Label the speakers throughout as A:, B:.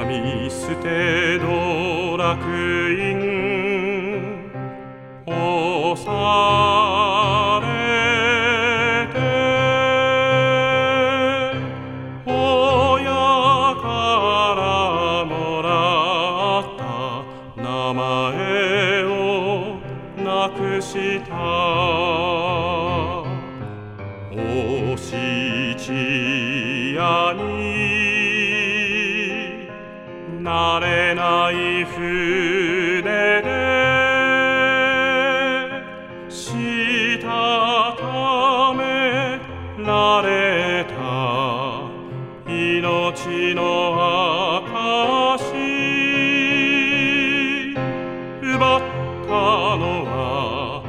A: 闇捨ての楽園押されて親からもらった名前をなくしたおしちやに慣れない船でしたためられた命の証奪ったのは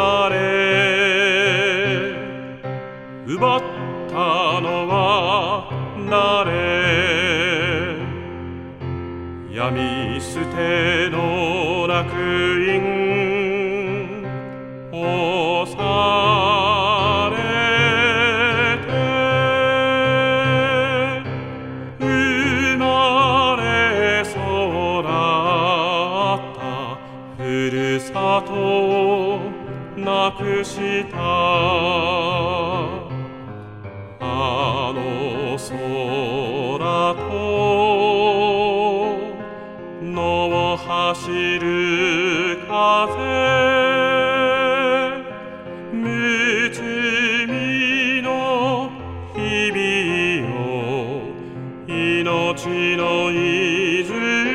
A: 誰奪ったのは誰闇捨ての楽園押されて生まれ育ったふるさとをなくしたあの空と野を走る風むつみの日々を命の泉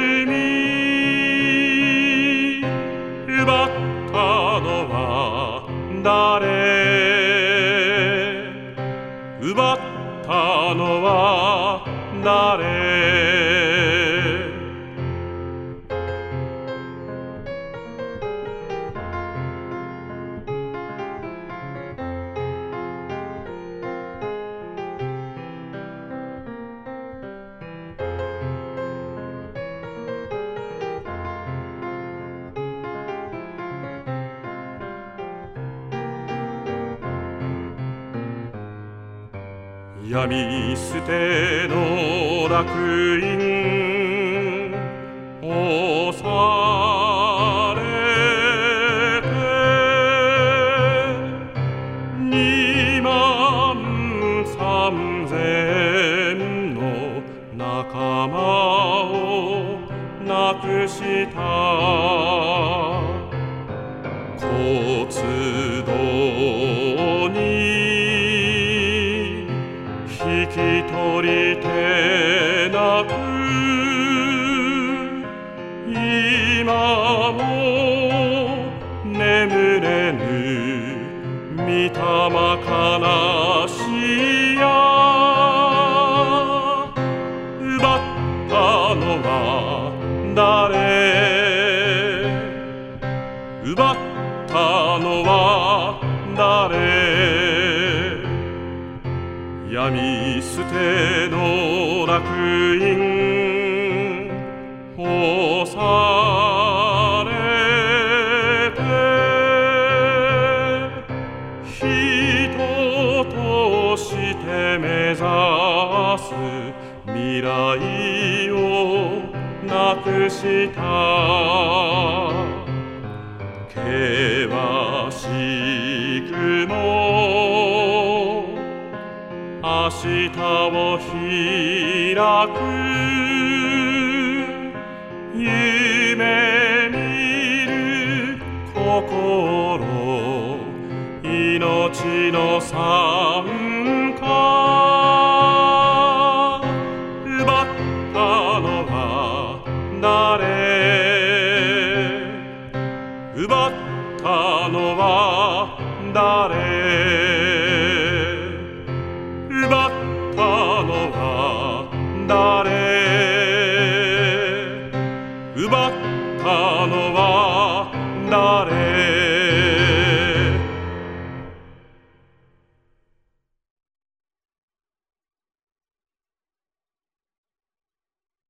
A: 奪ったのは誰奪ったのは誰闇捨ての楽園押されて23000の仲間をなくした骨董に引き取り手なく今も眠れぬ御霊悲しや奪ったのは誰奪ったのは誰闇捨ての楽園押されて人として目指す未来をなくした険しくも明日を開く夢見る心命の参加奪ったのは誰奪ったのは誰奪ったのは誰